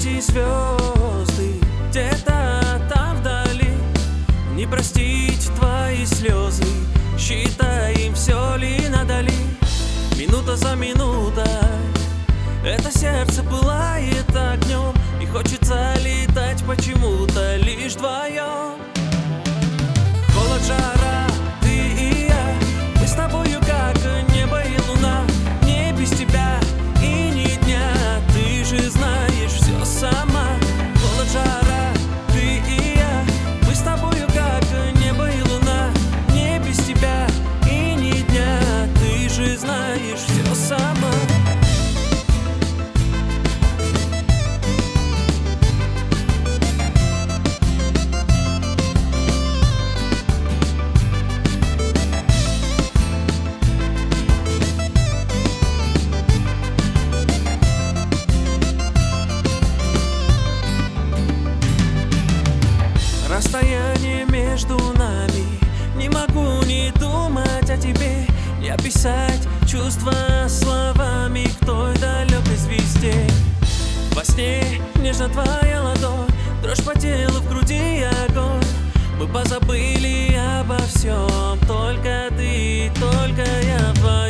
эти звезды где-то там вдали. Не простить твои слезы, считаем, все ли надали. Минута за минутой это сердце пылает огнем, и хочется летать почему-то лишь вдвоем. Холод, жара, ты и я, мы с тобою как небо и луна. Не без тебя и ни дня, ты же знаешь все сама. Холод, жара, ты и я, мы с тобою как небо и луна. Не без тебя и ни дня, ты же знаешь все сама. Расстояние между нами, не могу не думать о тебе, не описать чувства словами к той далекой звезде. Во сне нежно твоя ладонь, дрожь по телу, в груди огонь. Мы позабыли обо всем, только ты, только я вдвоем.